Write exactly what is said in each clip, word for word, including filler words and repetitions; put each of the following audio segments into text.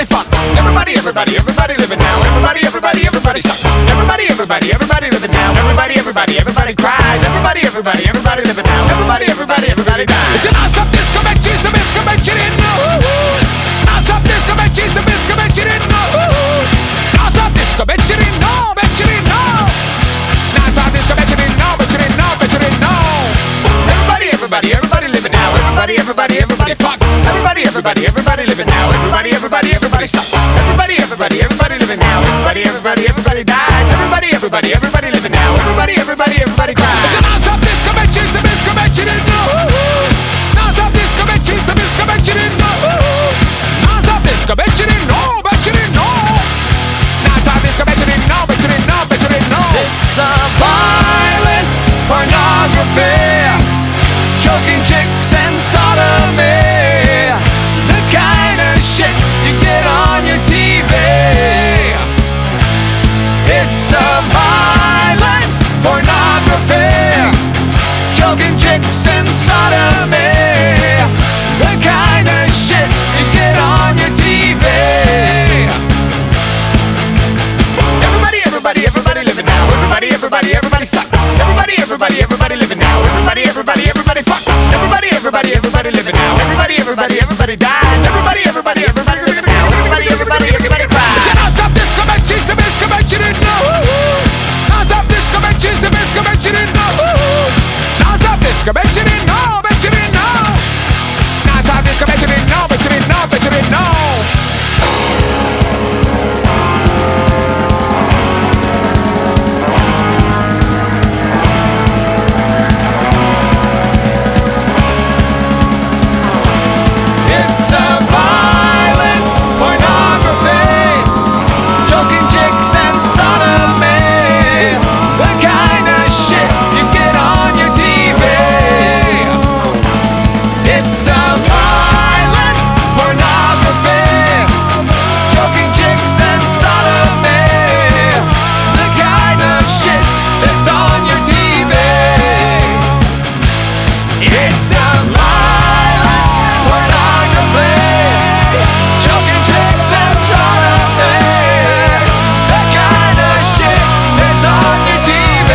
everybody fucks. Everybody, everybody, everybody living now. Everybody, everybody, everybody sucks. Everybody, everybody, everybody living now. Everybody, everybody, everybody cries. Everybody, everybody, everybody living now. Everybody, everybody, everybody dies. It's a non-stop disco match, she's the disco match, you didn't know. Non-stop disco match, she's the disco match, you didn't know. Non-stop disco match, you didn't know, bet you didn't know. Non-stop disco match, you didn't know, bet you didn't know, bet you didn't know. Everybody, everybody, everybody living now. Everybody, everybody, everybody fucks. Everybody, everybody, everybody living now. Everybody, everybody, everybody sucks. Everybody, everybody, everybody living now. Everybody, everybody, everybody dies. Everybody, everybody, everybody living now. Everybody, everybody, everybody cries. It's a non-stop disco match, she's the disco match, you didn't know. Non-stop disco match, she's the disco match, you didn't know. Non-stop disco match, you didn't know, bet you didn't know. Non-stop disco match, you didn't know, bet you didn't know, bet you didn't know. It's a violent pornography, choking chicks and sodomy, the kind of shit you get on your T V. It's a violent pornography, choking chicks and sodomy, the kind of shit you get on your T V. Everybody, everybody, everybody living now. Everybody, everybody, everybody sucks. Everybody, everybody, everybody living now. Everybody, everybody, everybody fucks. Everybody, everybody, everybody living now. Everybody, everybody, everybody dies. Everybody, everybody, everybody living now. Everybody, everybody, everybody cries. It's a non-stop disco match, she's the disco match, you didn't know. Non-stop disco match, she's the disco match, you didn't know. Non-stop disco match, you didn't know, bet you didn't know. Non-stop disco match, you didn't know, bet you didn't know, bet you didn't know. It's a violent pornography, choking chicks and sodomy, the kind of shit you get on your T V. It's a violent pornography, choking chicks and sodomy, the kind of shit that's on your T V. It's a violent pornography, choking chicks and sodomy, the kind of shit that's on your T V.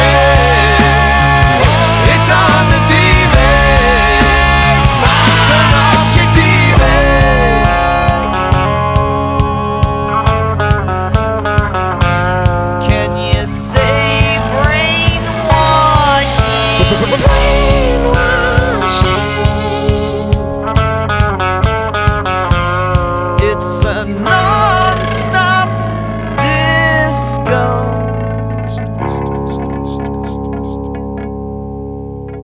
It's on the T V. Turn off your T V. Can you say brainwashing? Brainwashing.